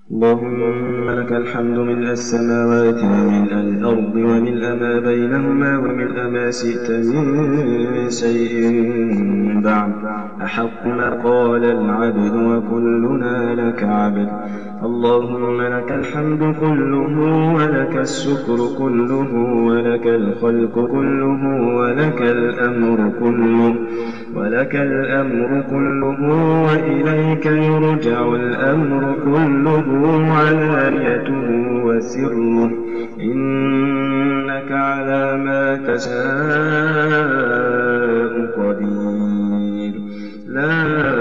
اللهم لك الحمد ملء السماوات وملء الأرض وملء ما بينهما وملء ما شئت من شيء بعد. أحق ما قال العبد وكلنا لك عبد. اللهم لك الحمد كله ولك الشكر كله ولك الخلق كله ولك الأمر كله وإليك يرجع الأمر كله علانيته وسره. إنك على ما تشاء قدير. لا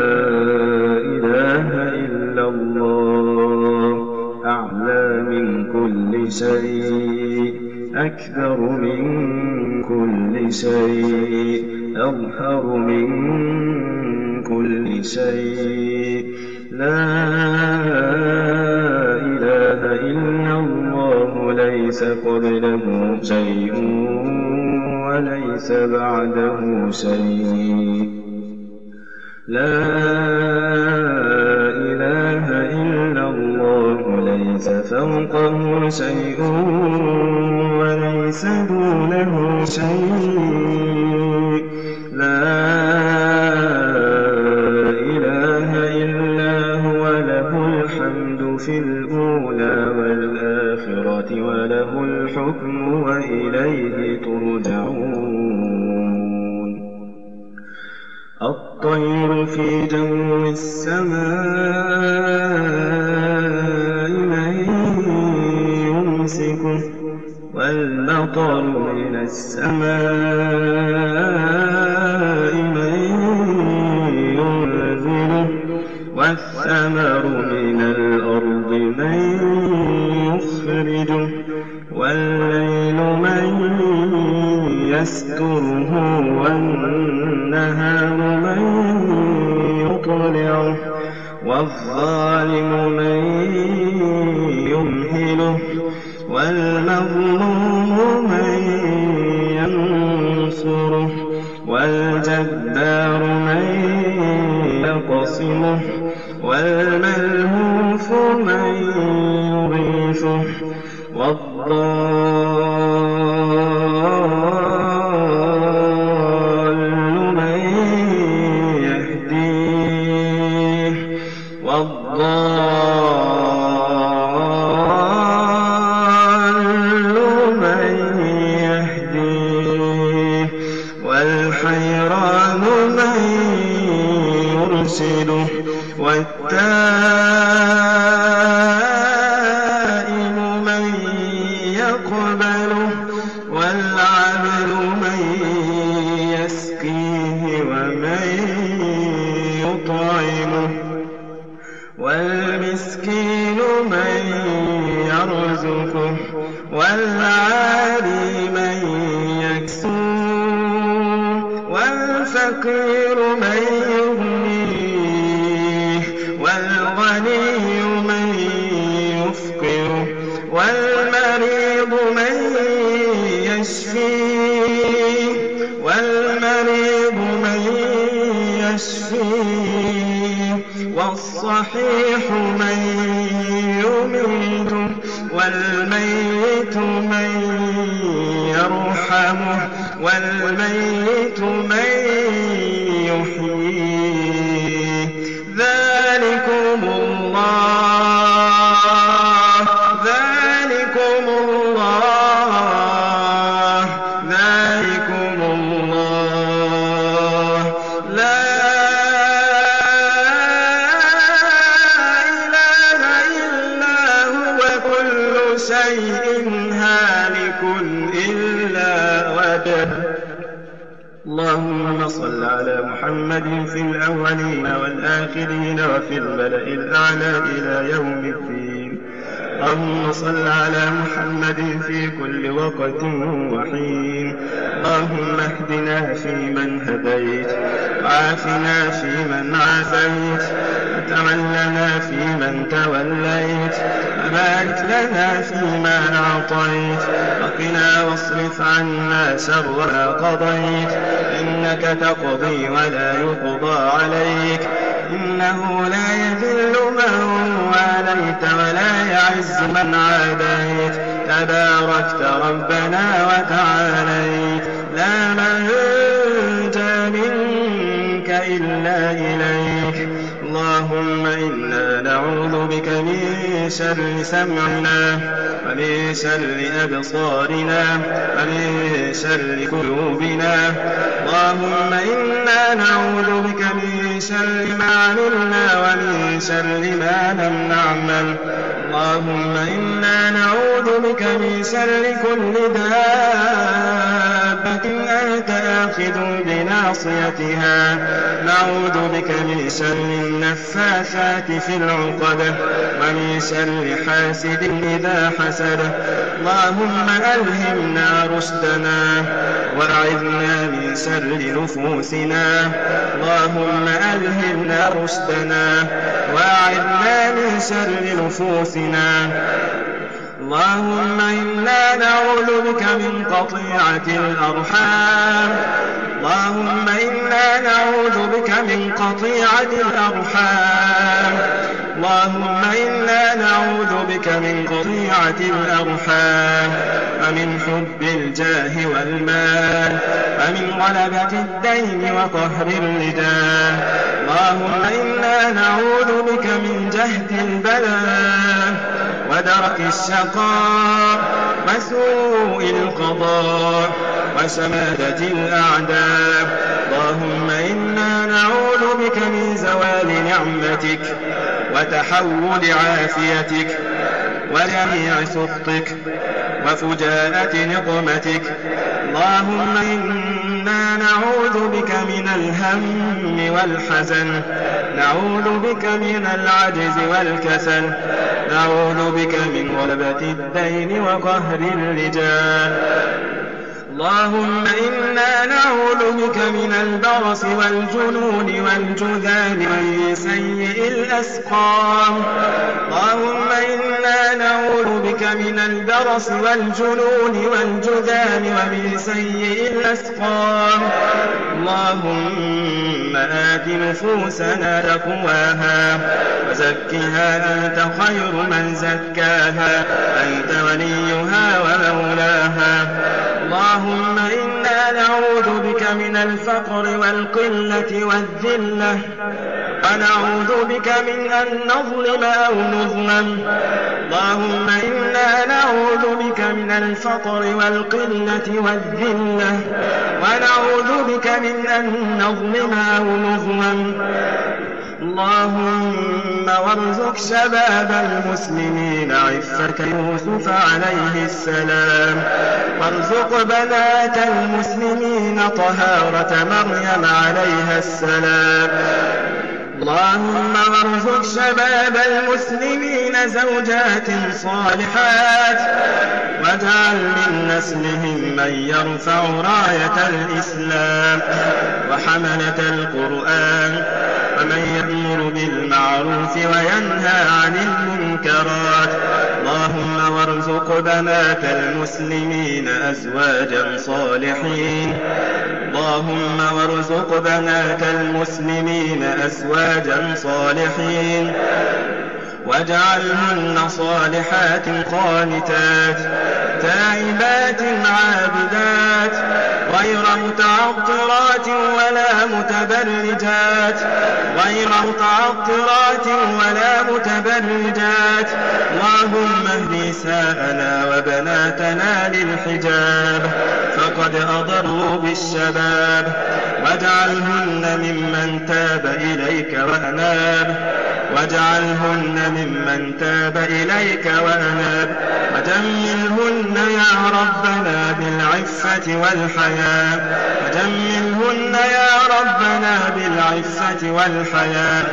إله إلا الله، أعلى من كل شيء، أكبر من كل شيء، أظهر من كل شيء. لا إله إلا الله، ليس قبله شيء وليس بعده شيء. لا إله إلا الله، ليس فوقه شيء وليس دونه شيء. لا إله إلا هو، له الحمد في الأولى والآخرة وله الحكم وإليه ترجعون. الطير في جو السماء من يمسكه، والمطر من السماء من ينزله، والثمر من الأرض من يخرجه، والليل من يستره، والنهار من يطلعه، والظالم من يمهله، والمظلوم من ينصره، والجبار من يقصمه، والملهوف من يغيثه، والضال من يهديه، والحيران من يرشده، والتائب من يقبله، والعبد من يسقيه ومن يطعمه، والمسكين من يرزقه، والعالي من يكسوه، والفقير من يغنيه، والغني من يفقره، والمريض من يشفيه، والصحيح من يميته، والميت من يرحمه، والميت من يحييه. ذلكم الله، ذلكم الله، ذلكم الله. لا إله إلا هو، كل شيء هالك إلا وجهه. اللهم صل على محمد في الأولين والآخرين وفي الملأ الأعلى إلى يوم الدين. اللهم صل على محمد في كل وقت وحين. اللهم اهدنا فيمن هديت، وعافنا فيمن عافيت، وتولنا فيمن توليت، وبارك لنا فيما أعطيت، وقنا واصرف عنا شر ما قضيت. إنك تقضي ولا يقضى عليك، إنه لا يذل من واليت ولا يعز من عاديت تباركت ربنا وتعاليت لا ملجأ منك إلا إليك اللهم إنا نعوذ بك من شر سمعنا ومن شر أبصارنا ومن شر قلوبنا اللهم إنا نعوذ بك من شر ما عملنا ومن شر ما لم نعمل اللهم إنا نعوذ بك من شر كل دابة أنت آخذ بناصيتها نعوذ بك من شر النفاثات في العقد ومن شر حاسد إذا حسد اللهم ألهمنا رشدنا وأعذنا من شر نفوسنا اللهم ألهمنا رشدنا وأعذنا من شر نفوسنا اللهم إنا نعوذ بك من قطيعة الأرحام اللهم إنا نعوذ بك من قطيعة الأرحام اللهم إنا نعوذ بك من قطيعة الأرحام ومن حب الجاه والمال ومن غلبة الدين وقهر الرجال اللهم إنا نعوذ بك من جهد البلاء ودرك الشقاء وسوء القضاء وشماتة الأعداء اللهم إنا نعوذ بك من زوال نعمتك وتحول عافيتك وجميع سخطك وفجاءة نقمتك اللهم إنا نعوذ بك من الهم والحزن نعوذ بك من العجز والكسل نعوذ بك من غلبة الدين وقهر الرجال اللهم إنا نعوذ بك من البرص والجنون والجذام ومن سيء الأسقام اللهم إنا نعوذ بك من البرص والجنون والجذام ومن سيء الأسقام اللهم آت نفوسنا تقواها وزكها أنت خير من زكاها أنت وليها ومولاها اللهم إنا نعوذ بك من الفقر والقلة والذلة ونعوذ بك من أن نظلم أو نظلم اللهم إنا نعوذ بك من الفقر والقلة والذلة ونعوذ بك من أن نظلم أو نظلم اللهم وارزق شباب المسلمين عفة يوسف عليه السلام وارزق بنات المسلمين طهارة مريم عليها السلام اللهم وارزق شباب المسلمين زوجات صالحات واجعل من نسلهم من يرفع راية الإسلام وحملة القرآن ومن يأمر بالمعروف وينهى عن المنكرات اللهم وارزق بنات المسلمين أزواجا صالحين اللهم وارزق بنات المسلمين أزواجا صالحين واجعلهن صالحات قانتات تائبات عابدات غير متعطرات ولا متبرجات اللهم اهد نساءنا وبناتنا للحجاب فقد أضروا بالشباب واجعلهن ممن تاب إليك وأناب وجملهن يا ربنا بالعفة والحياء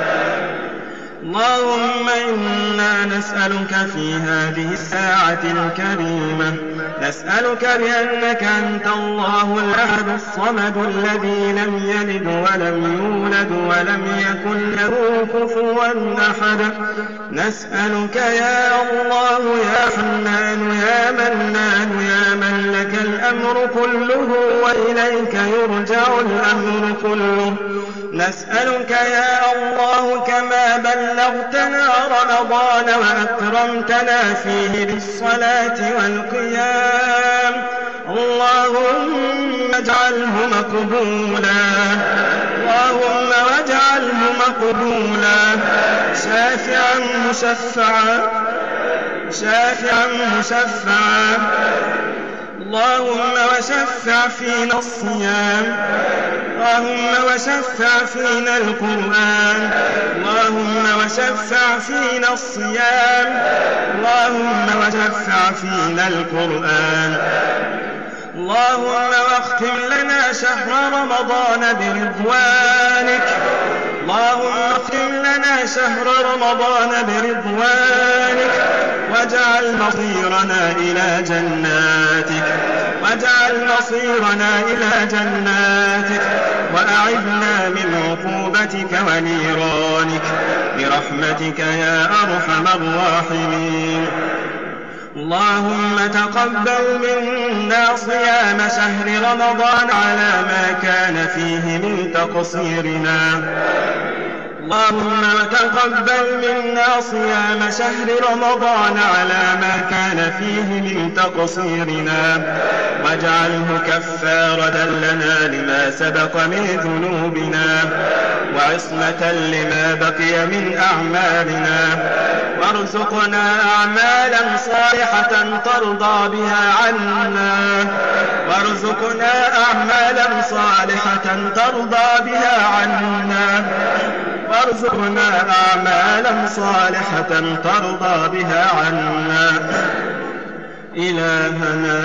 اللهم إنا نسألك في هذه الساعة الكريمة نسألك بأنك أنت الله الأحد الصمد الذي لم يلد ولم يولد ولم يكن له كفوا أحد نسألك يا الله يا حنان يا منان يا من لك الأمر كله وإليك يرجع الأمر كله نسألك يا الله كما بلغتنا رمضان وأكرمتنا فيه بالصلاة والقيام اللهم اجعله مقبولا اللهم واجعله مقبولا شافعا مشفعا اللهم وشفع فينا الصيام اللهم وشفع فينا القرآن اللهم وشفع فينا الصيام اللهم وشفع فينا القرآن اللهم واختم لنا شهر رمضان برضوانك اللهم اختم لنا شهر رمضان برضوانك واجعل مصيرنا إلى جناتك وأعذنا من عقوبتك ونيرانك برحمتك يا أرحم الراحمين اللهم تقبل منا صيام شهر رمضان على ما كان فيه من تقصيرنا اللهم تقبل منا صيام شهر رمضان على ما كان فيه من تقصيرنا واجعله كفارة لنا لما سبق من ذنوبنا وعصمة لما بقي من أعمالنا وارزقنا أعمالا صالحة ترضى بها عنا وارزقنا أعمالا صالحة ترضى بها عنا إلهنا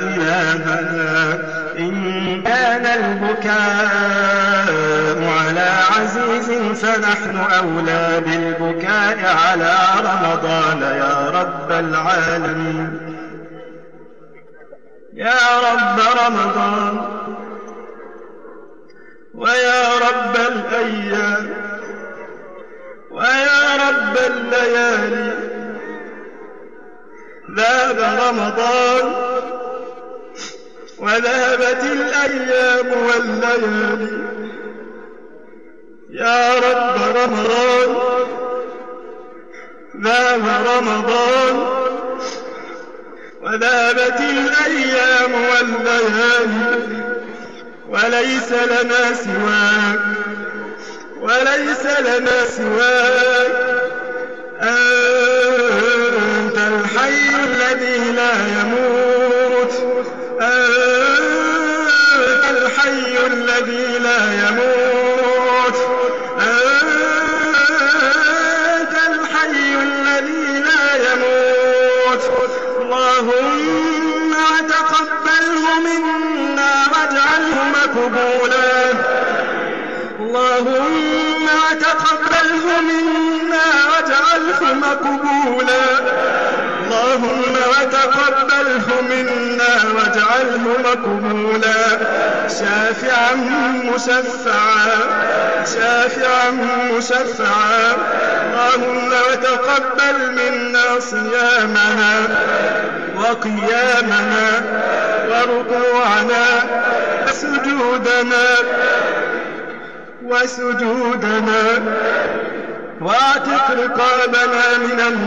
إن كان البكاء على عزيز فنحن أولى بالبكاء على رمضان يا رب العالمين يا رب رمضان ويا رب الأيام ويا رب الليالي ذهب رمضان وذهبت الأيام والليالي يا رب رمضان ذهب رمضان وذهبت الأيام والليالي وليس لنا سواك أنت الحي الذي لا يموت اللهم تقبله منا واجعله مقبولا اللهم تقبله منا واجعله مقبولا شافعا مشفعا اللهم وتقبل منا صيامنا وقيامنا وركوعنا وسجودنا واعتق رقابنا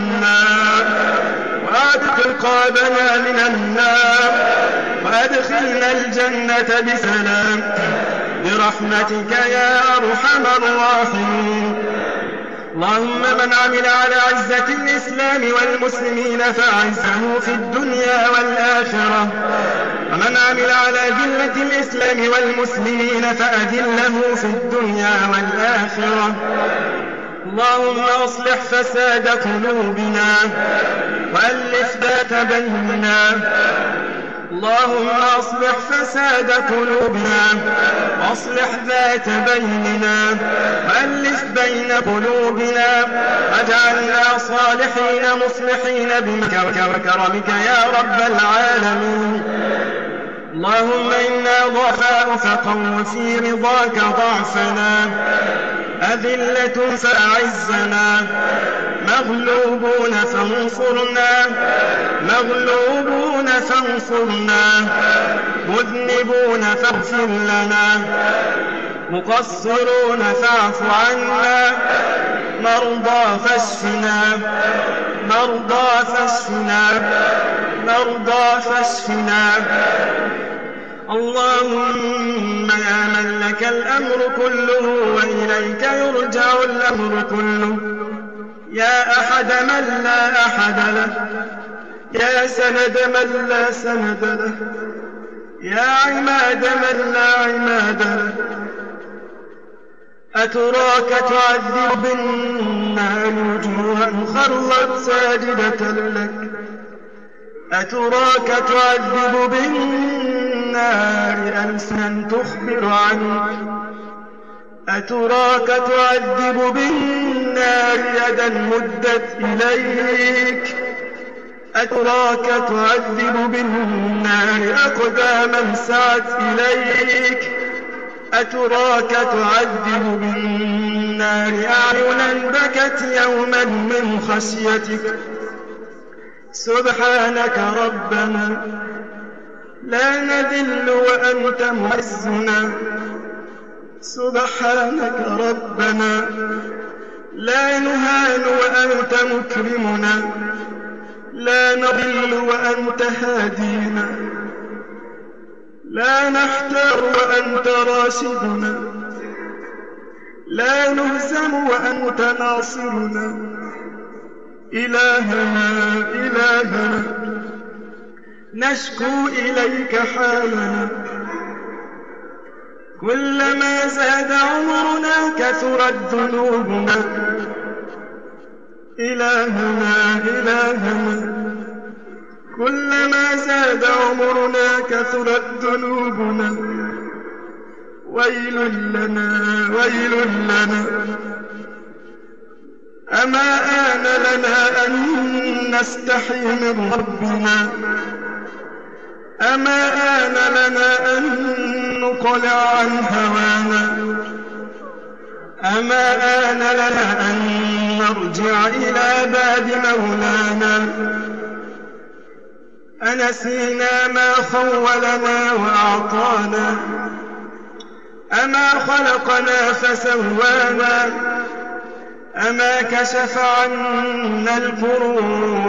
من النار وادخلنا الجنة بسلام برحمتك يا أرحم الراحمين اللهم من عمل على عزة الإسلام والمسلمين فأعزه في الدنيا والآخرة ومن عمل على ذلة الإسلام والمسلمين فأذله في الدنيا والآخرة اللهم اصلح فساد قلوبنا وألف ذات بيننا اللهم اصلح فساد قلوبنا واصلح ذات بيننا وألف بين قلوبنا واجعلنا صالحين مصلحين بمنك وكرمك يا رب العالمين اللهم إنا ضعفاء فقو في رضاك ضعفنا أذلة فأعزنا مغلوبون فانصرنا مذنبون فاغفر لنا مقصرون فاعف عنا، مرضى فاشفنا، مرضى فاشفنا، مرضى فاشفنا. اللهم يا من لك الأمر كله وإليك يرجع الأمر كله، يا أحد من لا أحد له، يا سند من لا سند له، يا عماد من لا عماد له. أتراك تعذب بالنار وجوها خرت ساجدة لك، أتراك تعذب بالنار ألسنا تخبر عنك، أتراك تعذب بالنار يدا مدت إليك، أتراك تعذب بالنار أقداما سعت إليك، أتراك تعذب بالنار أعينا بكت يوما من خشيتك. سبحانك ربنا لا نذل وأنت معزنا، سبحانك ربنا لا نهان وأنت مكرمنا، لا نضل وأنت هادينا، لا نحتار وأنت راشدنا، لا نهزم وأنت ناصرنا. إلهنا إلهنا نشكو إليك حالنا، كلما زاد عمرنا كثرت ذنوبنا. إلهنا إلهنا كلما زاد عمرنا كثرت ذنوبنا. ويل لنا ويل لنا، أما آن لنا أن نستحي من ربنا، أما آن لنا أن نقلع عن هوانا، أما آن لنا أن نرجع إلى باب مولانا. أنسينا ما خولنا وأعطانا، أما خلقنا فسوانا، أما كشف عنا الكروب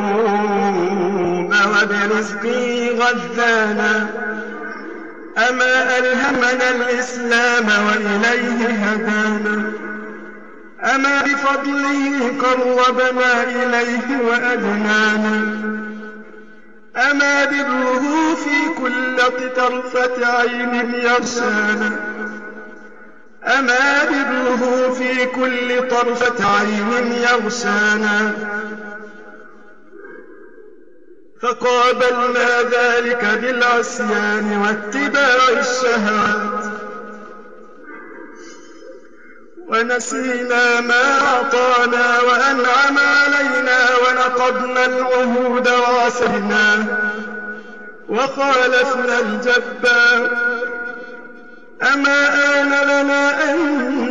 وبرزقه غذانا، أما ألهمنا الإسلام وإليه هدانا، أما بفضله قربنا إليه وأدنانا، أما بره في كل طرفة عين يغشانا، أما بره في كل طرفة عين يغشانا. فقابلنا ذلك بالعصيان واتباع الشهوات، ونسينا ما أعطانا وأنعم علينا، ونقضنا العهود وعصينا وخالفنا الجبار. أما آن لنا أن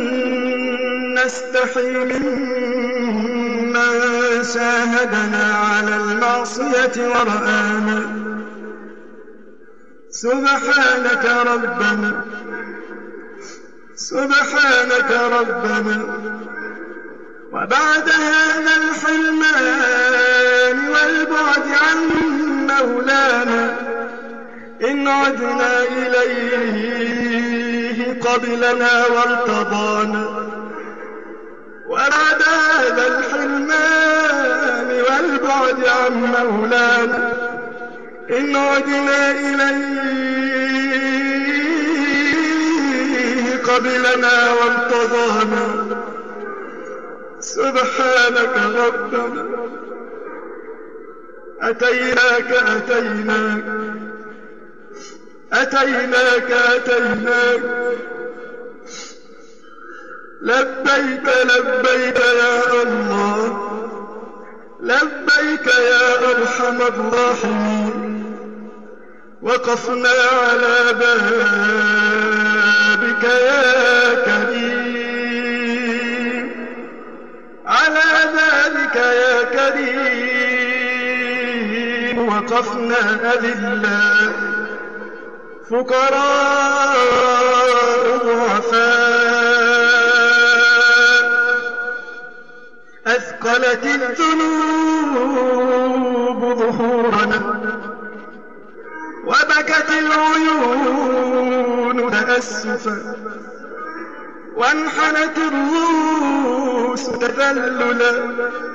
نستحي ممن شاهدنا على المعصية ورآنا. سبحانك ربنا سبحانك ربنا، وبعد هذا الحرمان والبعد عن مولانا إن عدنا إليه قبلنا وارتضانا. وبعد هذا الحرمان والبعد عن مولانا إن عدنا إليه قبلنا وارتضانا. سبحانك ربنا أتيناك أتيناك أتيناك أتيناك لبيك لبيك يا الله، لبيك يا أرحم الراحمين. وقفنا على بابك يا كريم، على بابك يا كريم. وقفنا أذلاء فقراء ضعفاء أثقلت الذنوب ظهورنا وبكت العيون تأسفا وانحنت الرؤوس تذللا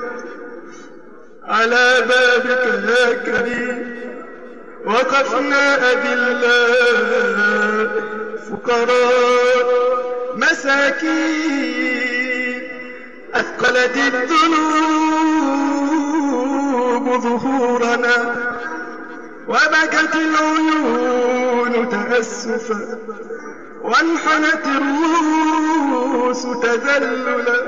على بابك يا كريم وقفنا أذلاء فقراء مساكين أثقلت الذنوب ظهورنا وبكت العيون تأسفا وانحنت الرؤوس تذللا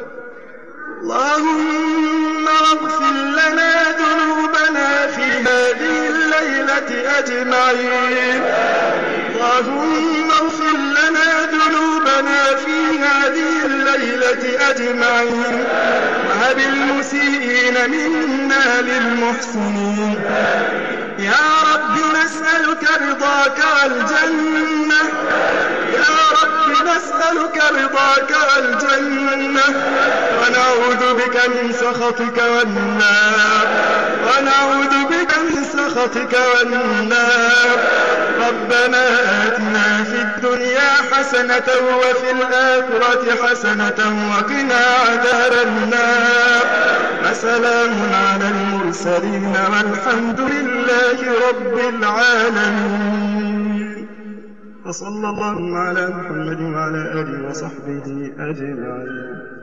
اللهم اغفر لنا ذنوبنا في هذه الليلة أجمعين اللهم اغفر لنا ذنوبنا في هذه الليلة أجمعين وهب المسيئين منا للمحسنين يا رب نسألك رضاك والجنة يا رب نسألك رضاك والجنة ونعوذ بك من سخطك والنار ونعوذ بك من سخطك والنار ربنا آتنا في الدنيا حسنة وفي الآخرة حسنة وقنا عذاب النار وسلام على المرسلين والحمد لله رب العالمين وصلى الله على محمد وعلى آله وصحبه أجمعين.